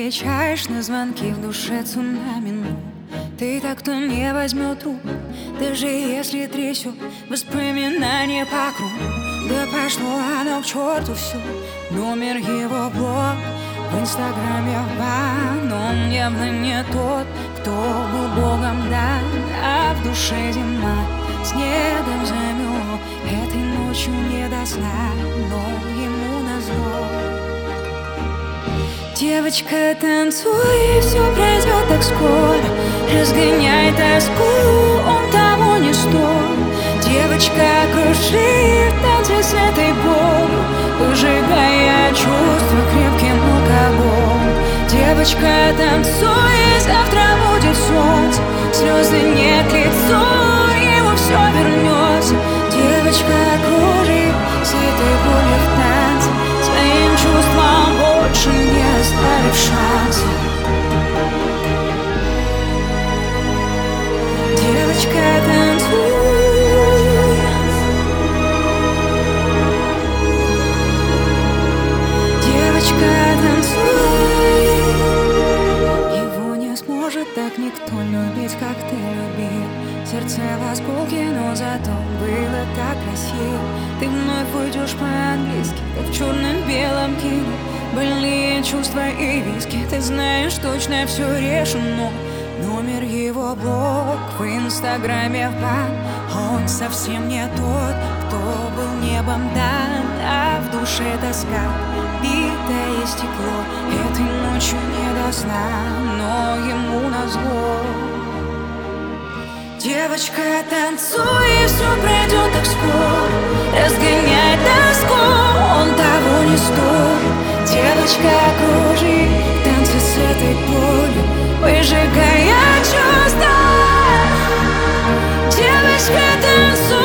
отвечаешь на звонки, в душе цунами. Ты так, кто не возьмет трубку, даже если трясет воспоминания по кругу. Да пошло оно к черту все, номер его блог в инстаграме в бан. Он явно не тот, кто был богом дан, а в душе зима снегом замел. Этой ночью не до сна, но ему назло. Девочка, танцуй, все пройдет так скоро, разгоняй тоску, он того не стоит. Девочка, кружи в танце с этой болью, выжигая чувства крепким алкоголем. Девочка, танцуй, завтра будет солнце, слезы не к лицу, ему все вернется. Девочка, кружи с этой болью в танце, своим чувствам больше не оставив шанса. Девочка, танцуй. Девочка, танцуй. Его не сможет так никто любить, как ты любил. Сердце в осколке, но зато было так красиво. Ты вновь уйдешь по-английски, как в черно-белом кино. Больные чувства и виски, ты знаешь, точно все решено. Номер его блог в инстаграме в бан. Он совсем не тот, кто был небом дан, а в душе тоска, битое стекло. Этой ночью не до сна, но ему назло. Девочка, танцуй, все пройдет так скоро, разгоняй тоску, он того не стоит. Девочка, кружи в танце с этой болью, выжигая чувства. Девочка, танцуй.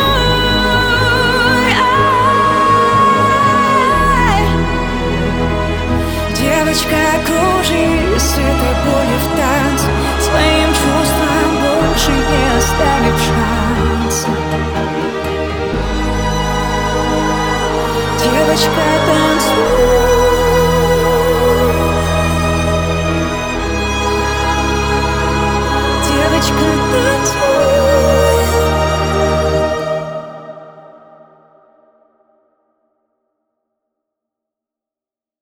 Девочка, кружи с этой болью в танце, своим чувствам больше не оставив шанса. Девочка, танцуй. Девочка, танцуй.